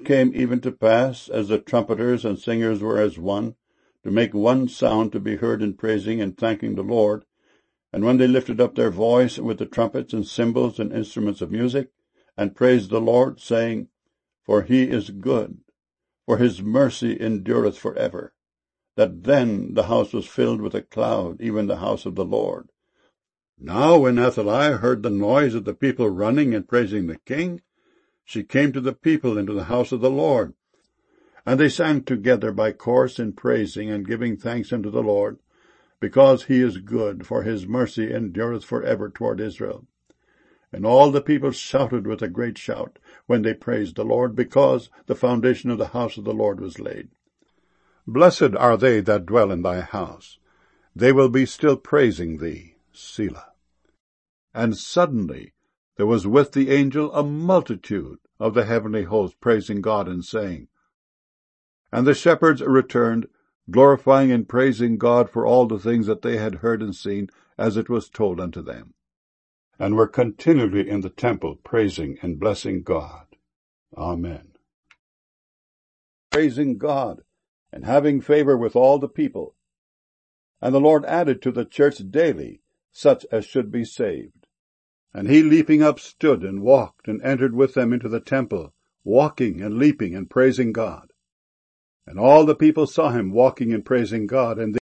came even to pass, as the trumpeters and singers were as one, to make one sound to be heard in praising and thanking the Lord, and when they lifted up their voice with the trumpets and cymbals and instruments of music, and praised the Lord, saying, For he is good, for his mercy endureth forever, that then the house was filled with a cloud, even the house of the Lord. Now when Athaliah heard the noise of the people running and praising the king, she came to the people into the house of the Lord. And they sang together by course in praising and giving thanks unto the Lord, because he is good, for his mercy endureth forever toward Israel. And all the people shouted with a great shout when they praised the Lord, because the foundation of the house of the Lord was laid. Blessed are they that dwell in thy house. They will be still praising thee. Selah. And suddenly there was with the angel a multitude of the heavenly host praising God and saying. And the shepherds returned, glorifying and praising God for all the things that they had heard and seen, as it was told unto them, and were continually in the temple praising and blessing God. Amen. Praising God, and having favor with all the people. And the Lord added to the church daily such as should be saved. And he leaping up stood and walked and entered with them into the temple, walking and leaping and praising God. And all the people saw him walking and praising God, and